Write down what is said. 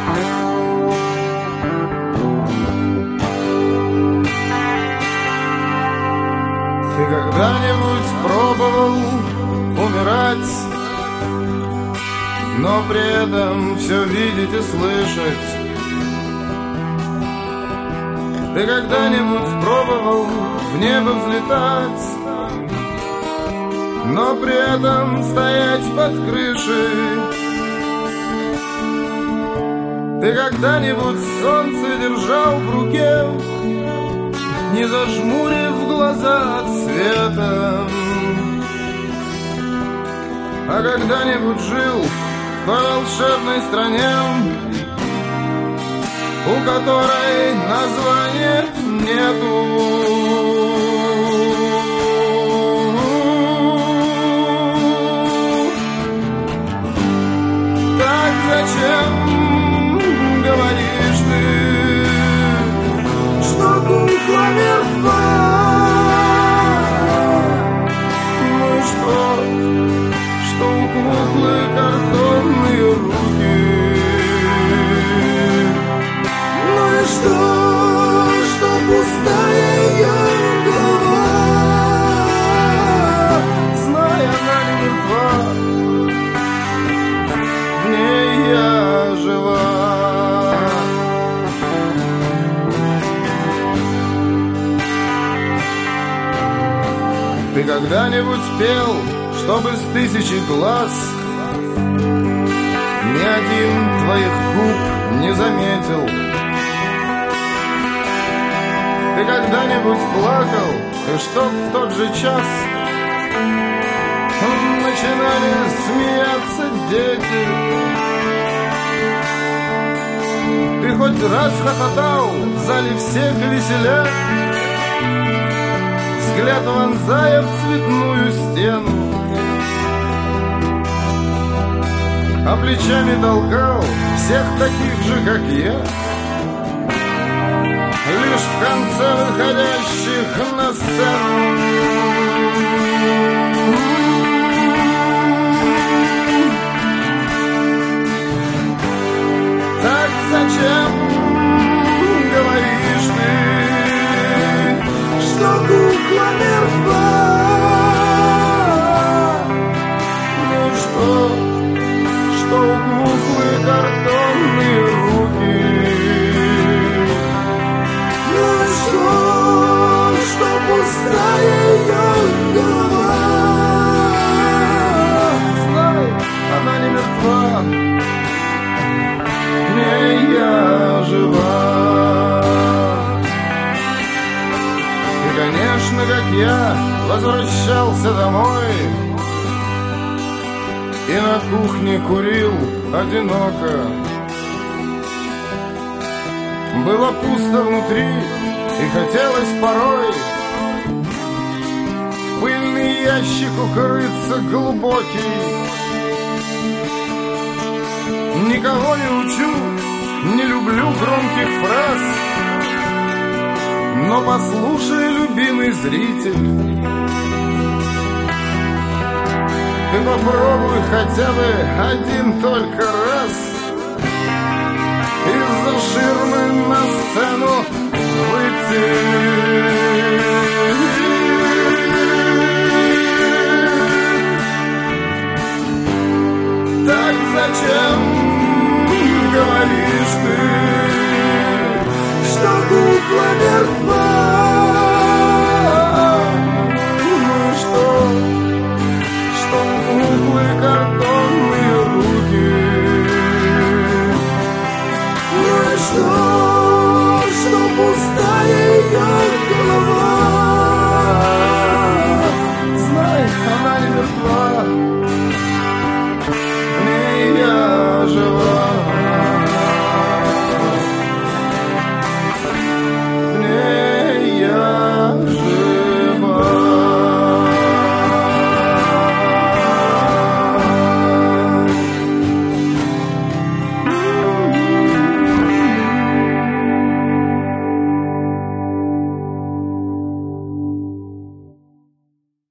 Ты когда-нибудь пробовал умирать, но при этом все видеть и слышать? Ты когда-нибудь пробовал в небо взлетать, но при этом стоять под крышей? Ты когда-нибудь солнце держал в руке, не зажмурив глаза от света? А когда-нибудь жил в той волшебной стране, у которой названия нету? Так зачем говоришь ты, что кукла мертва? Ну и что у куклы картонные руки? Ну и что пустая ее голова? Знай, она не мертва, в ней я жива. Ты когда-нибудь пел, чтобы с тысячи глаз ни один твоих губ не заметил? Ты когда-нибудь плакал, и чтоб в тот же час начинали смеяться дети? Ты хоть раз хохотал в зале всех веселя, взгляд вонзая в цветную стену, а плечами толкал всех таких же, как я, лишь в конце выходящих на сцену? Так зачем говоришь ты, что кукла мертва? Ну что у куклы картонные руки? Ну что пустая ее голова? Знай, она не мертва, в ней я жива. И, конечно, как я возвращался домой и на кухне курил одиноко, было пусто внутри и хотелось порой в пыльный ящик укрыться глубокий. Никого не учу, не люблю громких фраз, но послушай, любимый зритель, ты попробуй хотя бы один только раз